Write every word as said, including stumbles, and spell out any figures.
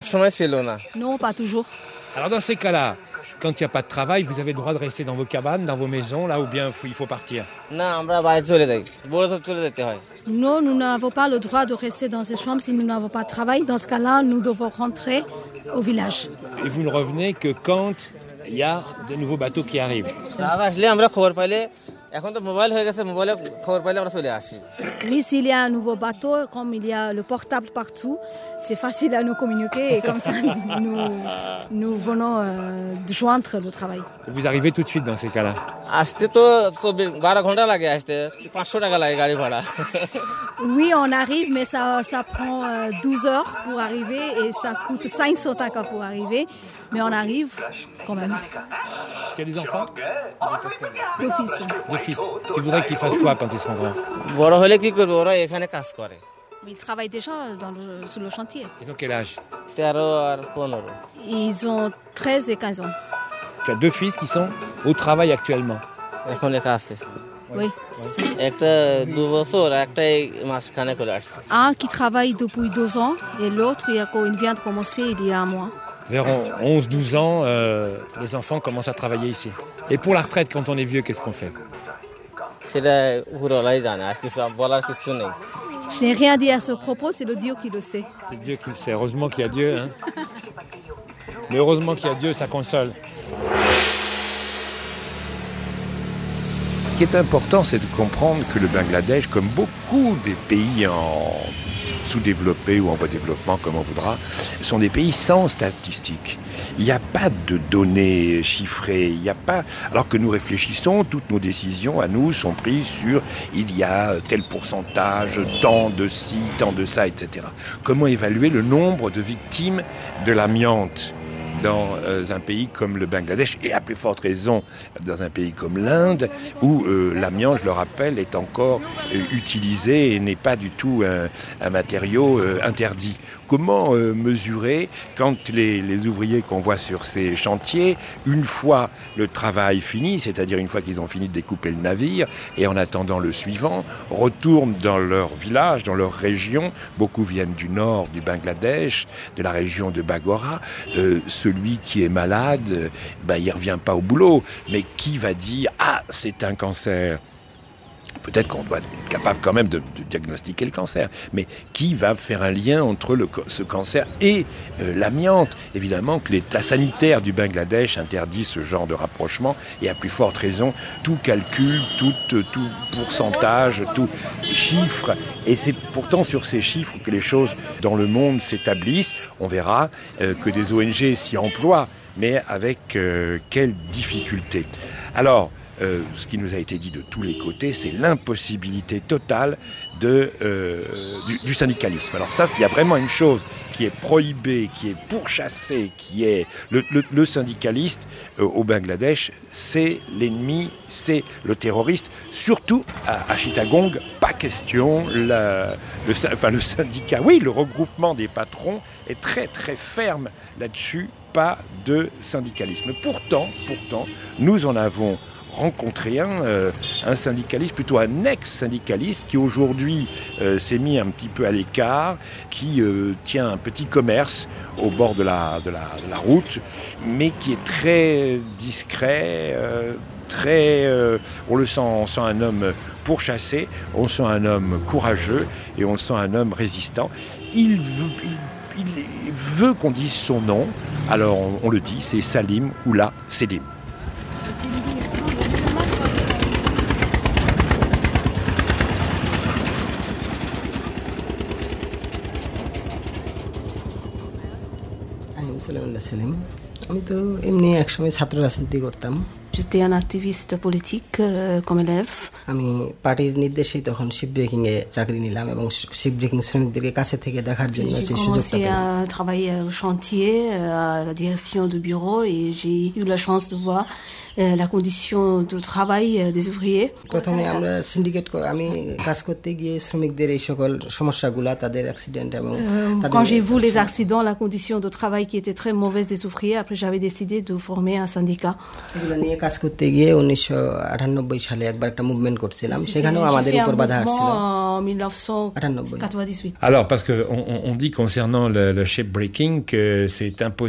সময় ছিল না। Non, pas toujours. Alors dans ces cas-là, quand il n'y a pas de travail, vous avez le droit de rester dans vos cabanes, dans vos maisons, là, ou bien il faut partir? না, আমরা বাইরে চলে যাই, বড় তো চলে যেতে হয়। Non, nous n'avons pas le droit de rester dans cette chambre si nous n'avons pas de travail. Dans ce cas-là, nous devons rentrer au village. Et vous ne revenez que quand il y a de nouveaux bateaux qui arrivent? রাত আসলে আমরা খবর পাইলে, এখন তো মোবাইল হয়ে গেছে, মোবাইলে খবর পাইলে আমরা চলে আসি। Oui, s'il y a un nouveau bateau, comme il y a le portable partout, c'est facile à nous communiquer et comme ça, nous, nous venons euh, de joindre le travail. Vous arrivez tout de suite dans ces cas-là? আসতে তো বারো ঘন্টা লাগে আসতে, পাঁচশো টাকা লাগে গাড়ি ভাড়া। Oui, on arrive, mais ça, ça prend euh, douze heures pour arriver et ça coûte cinq cents taka pour arriver. Mais on arrive quand même. Tu as des enfants? Deux fils. Deux fils. Tu voudrais qu'ils fassent quoi quand ils seront grands? বড় হলে কি করবে, ওরা এখানে কাজ করে। Mais ils travaillent déjà dans le, sur le chantier. Ils ont quel âge? তেরো আর পনেরো। Ils ont treize et quinze ans. Tu as deux fils qui sont au travail actuellement? এখন লেখা আছে। Oui. একটা দু বছর, একটা এই মাসখানে করে আসছে। Un qui travaille depuis deux ans et l'autre, il vient de commencer il y a un mois. Vers onze douze ans, euh, les enfants commencent à travailler ici. Et pour la retraite, quand on est vieux, qu'est-ce qu'on fait? সেটা উপরওয়ালাই জানে, আর কিছু বলার কিছু নেই। Je n'ai rien dit à ce propos, c'est le Dieu qui le sait. C'est Dieu qui le sait. Heureusement qu'il y a Dieu. Hein. Mais heureusement qu'il y a Dieu, ça console. Ce qui est important, c'est de comprendre que le Bangladesh, comme beaucoup des pays en sous-développés ou en voie de développement, comme on voudra, sont des pays sans statistiques. Il n'y a pas de données chiffrées, il n'y a pas... Alors que nous réfléchissons, toutes nos décisions à nous sont prises sur il y a tel pourcentage, tant de ci, tant de ça, et cetera. Comment évaluer le nombre de victimes de l'amiante dans euh, un pays comme le Bangladesh, et à plus forte raison dans un pays comme l'Inde, où euh, l'amiante, je le rappelle, est encore euh, utilisé et n'est pas du tout un, un matériau euh, interdit. Comment euh, mesurer quand les, les ouvriers qu'on voit sur ces chantiers, une fois le travail fini, c'est-à-dire une fois qu'ils ont fini de découper le navire, et en attendant le suivant, retournent dans leur village, dans leur région, beaucoup viennent du nord du Bangladesh, de la région de Bagora, euh, celui qui est malade, ben, il ne revient pas au boulot, mais qui va dire « Ah, c'est un cancer ». Peut-être qu'on doit être capable quand même de, de diagnostiquer le cancer, mais qui va faire un lien entre le, ce cancer et euh, l'amiante? Évidemment que l'État sanitaire du Bangladesh interdit ce genre de rapprochement, et à plus forte raison, tout calcul, tout, tout pourcentage, tout chiffre, et c'est pourtant sur ces chiffres que les choses dans le monde s'établissent. On verra euh, que des O N G s'y emploient, mais avec euh, quelles difficultés. Alors, Euh, ce qui nous a été dit de tous les côtés, c'est l'impossibilité totale de, euh, du, du syndicalisme. Alors ça, il y a vraiment une chose qui est prohibée, qui est pourchassée, qui est le, le, le syndicaliste euh, au Bangladesh, c'est l'ennemi, c'est le terroriste. Surtout à, à Chittagong, pas question. La, le, enfin, le syndicat, oui, le regroupement des patrons est très très ferme là-dessus. Pas de syndicalisme. Pourtant, pourtant, nous en avons rencontré un, euh, un syndicaliste, plutôt un ex-syndicaliste qui aujourd'hui euh, s'est mis un petit peu à l'écart, qui euh, tient un petit commerce au bord de la, de la, de la route, mais qui est très discret, euh, très, euh, on le sent, on sent un homme pourchassé, on sent un homme courageux et on sent un homme résistant. Il veut, il, il veut qu'on dise son nom, alors on, on le dit, c'est Salim Oula Selim. Selim, আমি তো এমনি একসময় ছাত্র রাজনীতি করতাম। J'étais un activiste politique euh, comme élève. আমি পার্টির নির্দেশেই তখন শিপ ব্রেকিং এ চাকরি নিলাম এবং শিপ ব্রেকিং শ্রমিকদেরকে কাছে থেকে দেখার জন্য যে সুযোগটা পেলাম। J'ai commencé à travailler au chantier, à la direction du bureau, et j'ai eu la chance de voir euh, la condition de travail des ouvriers. প্রথমে আমরা সিন্ডিকেট আমি কাজ করতে গিয়ে শ্রমিকদের এই সকল সমস্যাগুলা, তাদের অ্যাক্সিডেন্ট এবং quand j'ai vu les accidents, la condition de travail qui était très mauvaise des ouvriers, après j'avais décidé de former un syndicat. এগুলো নিয়ে কাজ কাজ করতে গিয়ে উনিশশো আটানব্বই সালে একবার একটা মুভমেন্ট করছিলাম, সেখানেও আমাদের উপর বাধা আসছিল en dix-neuf cent quatre-vingt-dix-huit. Alors, parce qu'on on, on dit concernant le, le shipbreaking que c'est impossible